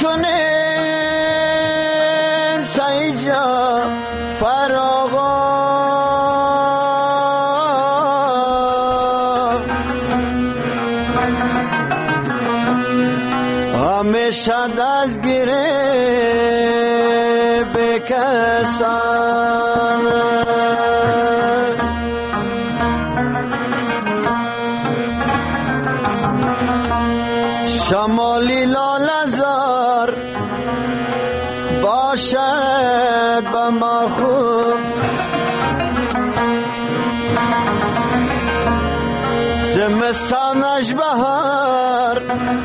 کنیم سایجا فراغا، همیشه دست گیره بکسان. شمالی لالزار باشد با ما خوب، زمستانش بهار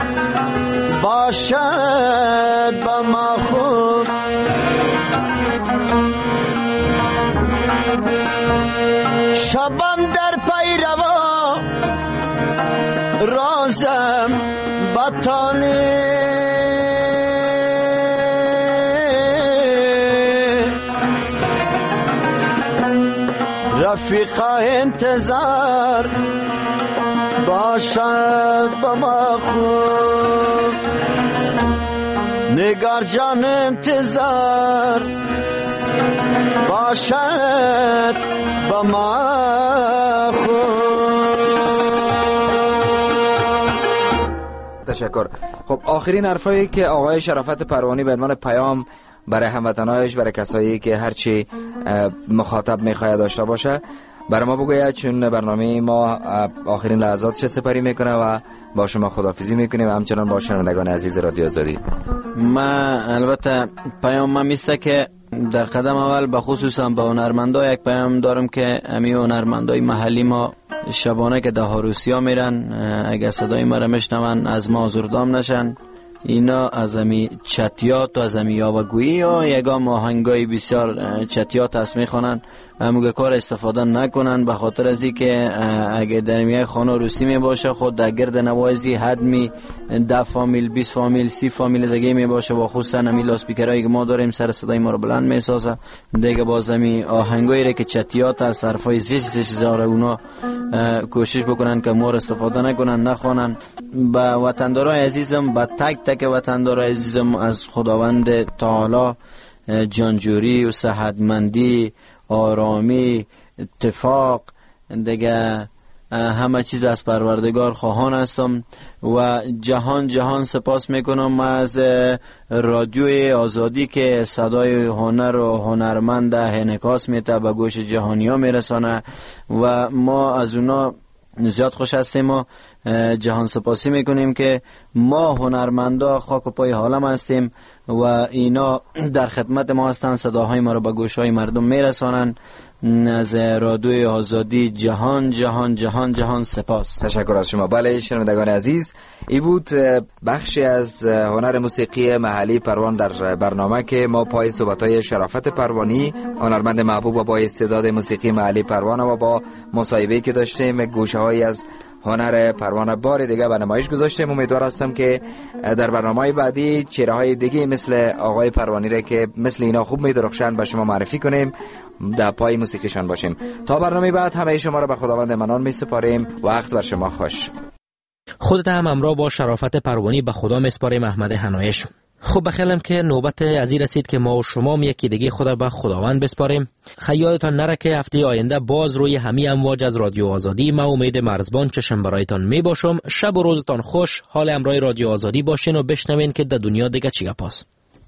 باشد با ما خوب. شبم در پیروا رازم بطانه، رفیقا انتظار باشد با ما خوب. نگار جان انتظار باشد با ما خوب. تشکر. خب آخرین حرفایی که آقای شرافت پروانی به عنوان پیام برای هموطنایش، برای کسایی که هرچی مخاطب میخواد داشته باشه برای ما بگوید، چون برنامه ما آخرین لحظاتش سپری میکنه و با شما خداحافظی میکنیم و همچنان با شنوندگان عزیز رادیو آزادی. ما البته پیام ما میسته که در قدم اول به خصوصا به هنرمندا یک پیام دارم که امی هنرمندای محلی ما شبانه که ده روسیا میرن، اگه صدای ما را میشنون از ما آزردام نشن. اینا از امی چتیات و از امی یاوگویی و یگام آهنگای بسیار چتیات هست میخوانن. همگه کار استفاده نکنن، به خاطر از این که اگه در میای خانه روسی می باشه خود در گرد نوازی حدمی 10 فامیل 20 فامیل 30 فامیل دیگه می باشه و خصوصا همی لاسپیکرایی که ما داریم سر صدای ما رو بلند می سازه دیگه. باز همی آهنگایی که چتیات از حرفای زیش اونا کوشش بکنن که ما رو استفاده نکنن نخوانن. به وطندارای عزیزم، به تک تک وطندارای عزیزم از خداوند تعالی جانجوری و صحتمندی، آرامی، اتفاق دیگه همه چیز از پروردگار خواهان هستم و جهان سپاس میکنم از رادیوی آزادی که صدای هنر و هنرمند انعکاس میته به گوش جهانی ها میرسانه و ما از اونا زیاد خوش هستیم و جهان سپاسی میکنیم که ما هنرمندا خاک و پای حالم هستیم و اینا در خدمت ما هستن، صداهای ما رو به گوشهای مردم میرسانن. از رادیوی آزادی جهان سپاس. تشکر از شما. بله شنوندگان عزیز، ای بود بخشی از هنر موسیقی محلی پروان در برنامه که ما پای صحبت‌های شرافت پروانی، هنرمند محبوب و با استعداد موسیقی محلی پروان و با مصاحبه‌ای که داشتیم گوشه‌هایی از هنر پروان بار دیگه به نمایش گذاشتیم. امیدوار هستم که در برنامه‌های بعدی چهره‌های دیگه مثل آقای پروانی را که مثل اینا خوب می‌درخشن به شما معرفی کنیم، در پای موسیقیشان باشیم. تا برنامه بعد همه شما را به خداوند منان می‌سپاریم. وقت بر شما خوش. خودت هم همراه با شرافت پروانی به خدا می‌سپاریم. احمد حنایش. خب بخیرم که نوبت ازی رسید که ما و شما یکی دیگه خدا به خداوند بسپاریم. خیالتان نره که هفته آینده باز روی همین امواج از رادیو آزادی ما امید مرزبان چشم برایتان می باشم. شب و روزتان خوش. حال امرای رادیو آزادی باشین و بشنوین که در دنیا دیگه چی گپاست.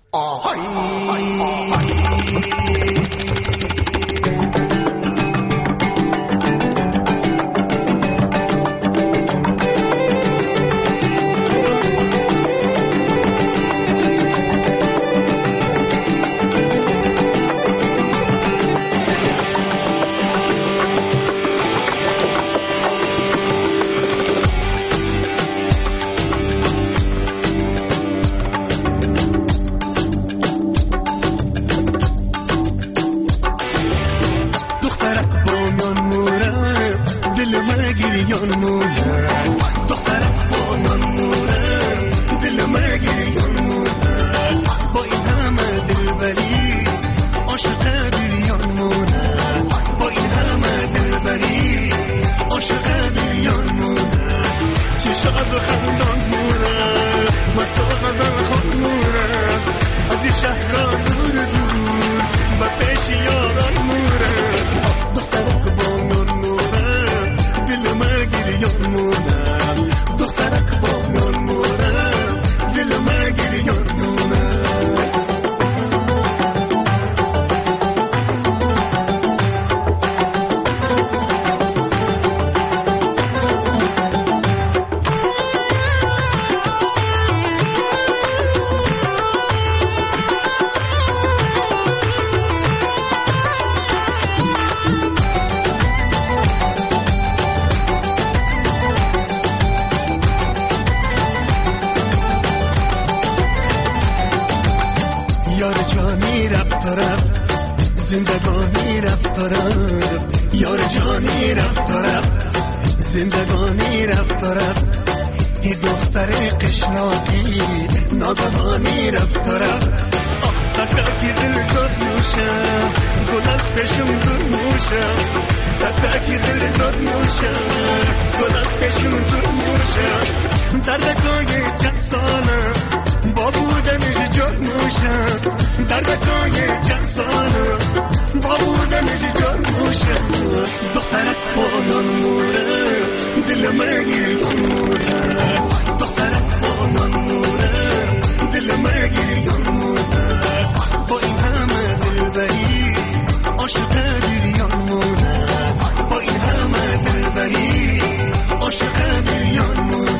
زندگانی رفت و رفت، یار جانی رفت و رفت، زندگانی رفت و رفت، ای دختر قشلاقی ناگهانی رفت و رفت. آخ تکاکی دل زد نوشم، گل از پیشم دور موشم، تکاکی دل زد نوشم، گل از پیشم دور موشم. دردکای چند سالم با بودنش جد موشم، دردکای چند سالم با بودنش جد موشم. دخترک با نان موره دل مگیری موره، دخترک با نان موره دل مگیری موره. با این همه دلبری عاشق بیریان موره، با این همه دلبری عاشق بیریان موره.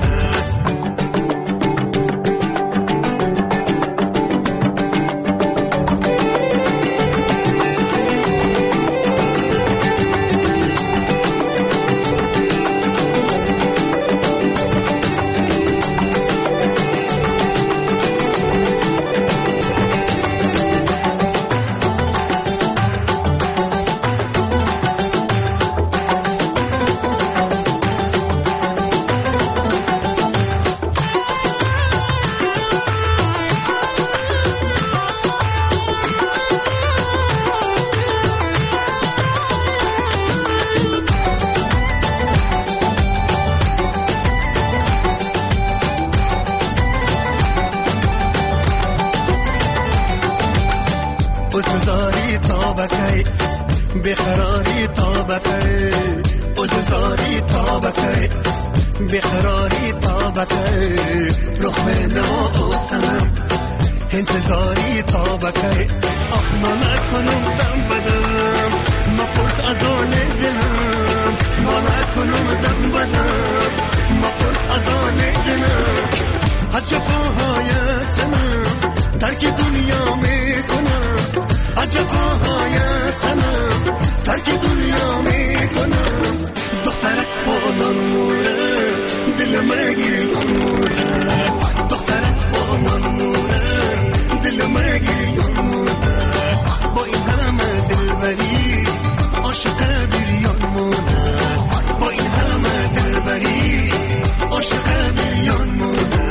بخراری تا بخیر اززاری تا بخیر بخراری تا بخیر رخ نما و سنم انتظاری تا بخیر آخ ما نکنم دم بدم ما پرس از آن دلم ما نکنم دم بدم ما پرس از آن دلم از جفاهای سنم ترک دنیا میکنم از جفاهای سنم ترک دنیا میکنم دخترک با نوره دل مگیری نوره دخترک با نوره دل مگیری نوره با این همه دلبری عاشق بریان مونه با این همه دلبری عاشق بریان مونه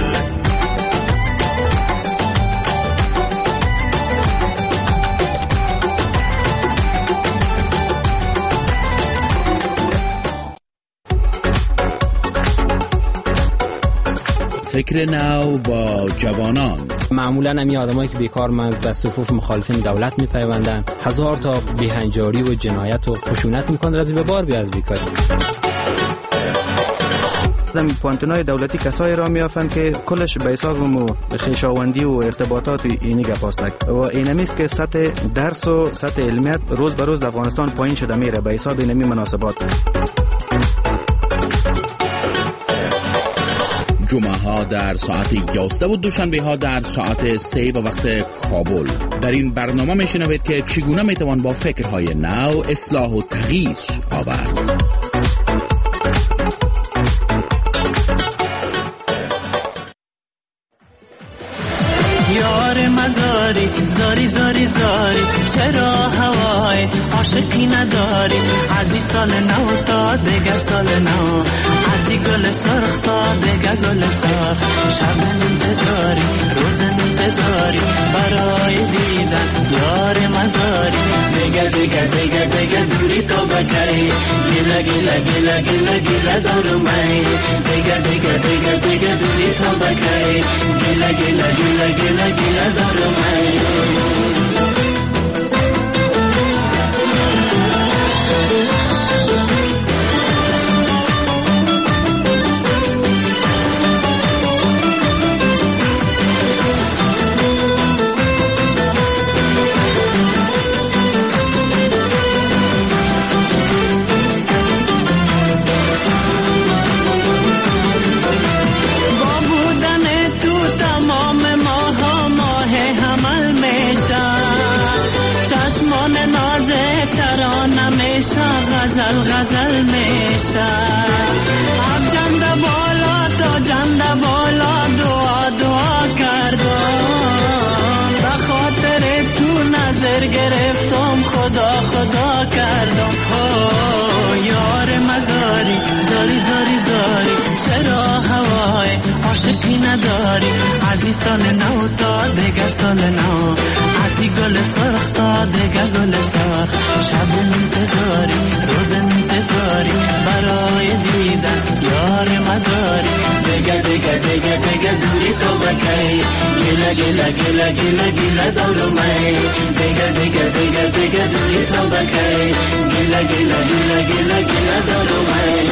فکر نو با جوانان. معمولا همی آدمایی که بیکار مند به صفوف مخالفین دولت میپیوندن، هزار تا بیهنجاری و جنایت و خشونت میکنن رازی به بار بیا از بیکاری. در پوانتونای دولتی کسایی را میافند که کلش به حساب خویشاوندی و ارتباطات اینی گپاستک و اینمیست که سطح درس و سطح علمیت روز به روز در افغانستان پایین شده میره به حساب اینمی مناسبات. جمعه ها در ساعت 11 و دوشنبه ها در ساعت 3 به وقت کابل. در این برنامه میشنوید که چگونه میتوان با فکرهای نو اصلاح و تغییر آورد. یار مزاری زاری زاری زاری چرا هوای عاشقی نداری از این سال نو تا دیگر سال نو از این گل سرخ تا دیگر گل سرخ شب انتظاری روز انتظاری برای دیدن یار مزاری دیگر دیگر دیگر دیگر دوری تو بکی گیلا گیلا گیلا گیلا گیلا دارو مای دیگر دیگر دیگر دیگر دوری تو بکی گیلا گیلا گیلا گیلا گیلا دارو مای غزل غزل میشه اب جنده بالا تا جنده بالا دعا دعا کردم به خاطر تو نظر گرفتم خدا خدا کردم یار مزاری زاری زاری زاری چرا هوای عاشقی نداری از این سال نو تا دیگر سال نو از این گل سرخ تا دیگر گل سرخ شب انتظاری روز انتظاری برای دیدن یار مزاری دیگر دیگر دیگر دیگر دوری تو بکی گیلا گیلا گیلا گیلا گیلا دارو مای دیگر دیگر دیگر دیگر دوری تو بکی گیلا گیلا گیلا گیلا گیلا دارو مای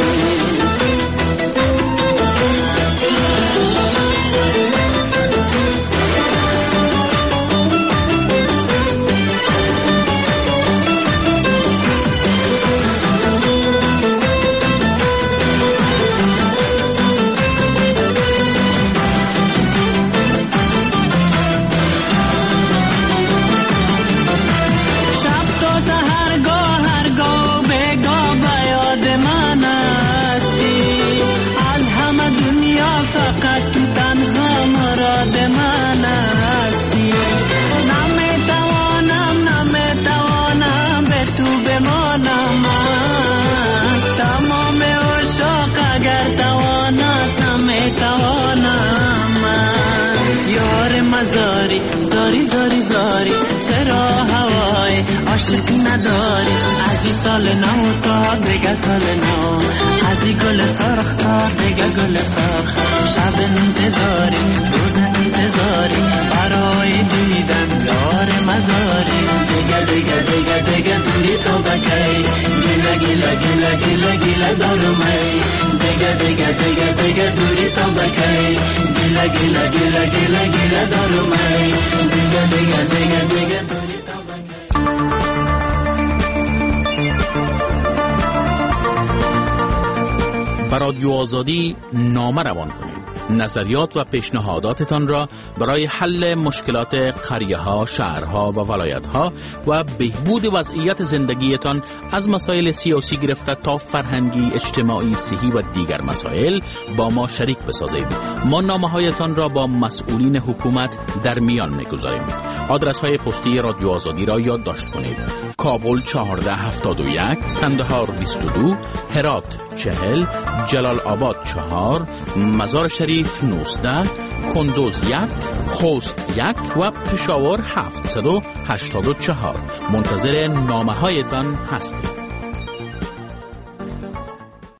زاری زاری زاری زاری چرا هوای عاشق نداری از این سال نو تا دیگر سال نو از این گل سرخ تا دیگر گل سرخ شب انتظاری روز انتظاری برای دیدن یار مزاری دیگر دیگر دیگر دیگر دوری تو گله گله گله دارم ای دیگه دیگه دیگه دیگه دوری تا بکی گله گله گله گله گله دارم ای دیگه دیگه دیگه دیگه دوری تا بکی. به رادیو آزادی نامه روان کنید. نظریات و پیشنهاداتتان را برای حل مشکلات قریه ها، شهرها و ولایت ها و بهبود وضعیت زندگیتان از مسائل سیاسی گرفته تا فرهنگی، اجتماعی، صحی و دیگر مسائل با ما شریک بسازید. ما نامه هایتان را با مسئولین حکومت در میان میگذاریم. آدرس های پستی رادیو آزادی را یادداشت کنید: کابل 1471، کندهار 22، هرات 40، جلال آباد 4، مزار شریف 19، کندوز 1، خوست 1 و پشاور 784. منتظر نامه هایتان هستیم.